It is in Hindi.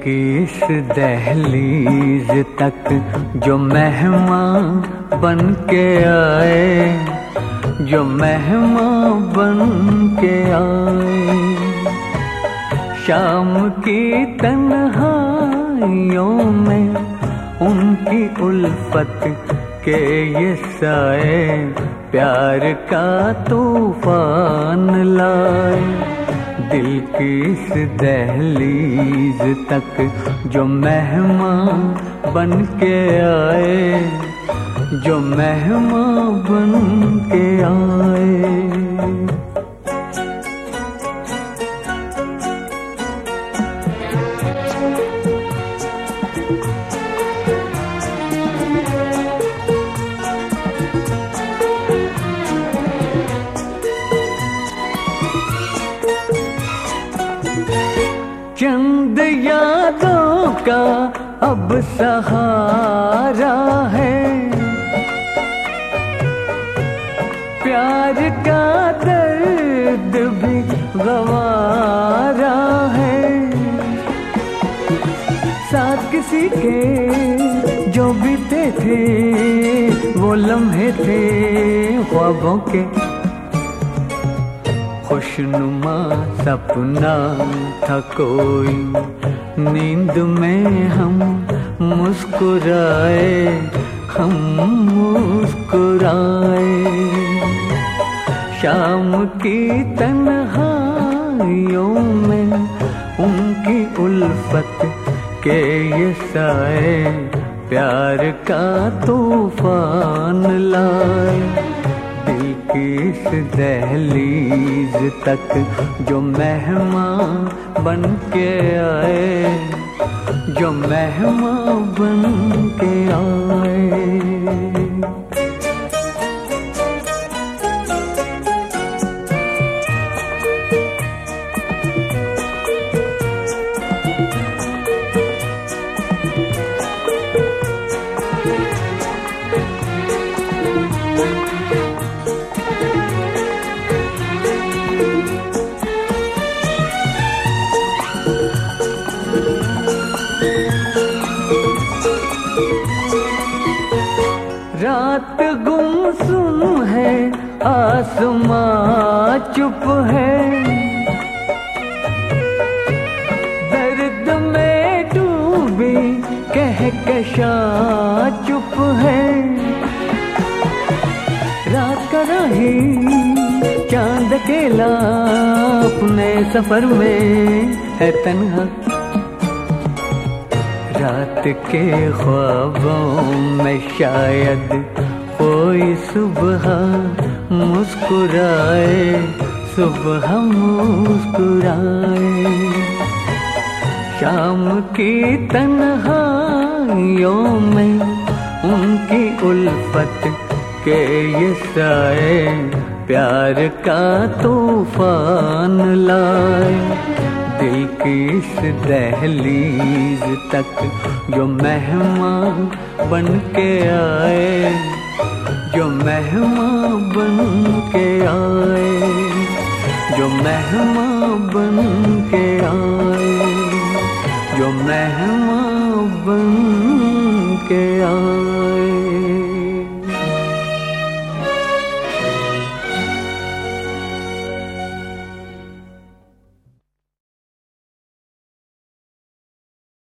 की इस दहलीज तक जो मेहमान बन के आए, जो मेहमान बन के आए, शाम की तन्हाइयों में उनकी उल्फत के ये साए प्यार का तूफान लाए। दिल की इस दहलीज तक जो मेहमान बन के आए, जो मेहमान बन के आए। चंद यादों का अब सहारा है, प्यार का दर्द भी गवारा है। साथ किसी के जो बीते थे वो लम्हे थे ख्वाबों के, खुशनुमा सपना था कोई, नींद में हम मुस्कुराए, हम मुस्कुराए। शाम की तन्हाइयों में उनकी उल्फत के ये साए प्यार का तूफान लाए। दिल की इस दहलीज तक जो मेहमान बन के आए, जो मेहमान बन के आए। रात गुमसुम है, आसमां चुप है, दर्द में डूबी कहकशां चुप है। रात का राही चांद अकेला अपने सफर में है तन्हा, रात के ख्वाबों में शायद कोई सुबह मुस्कुराए, सुबह मुस्कुराए। शाम की तन्हाइयों में उनकी उल्फत के ये साए प्यार का तूफान लाए। दिल की इस दहलीज तक जो मेहमान बन के आए, जो मेहमान बन के आए, जो मेहमान बन के आए, जो मेहमान बन के आए।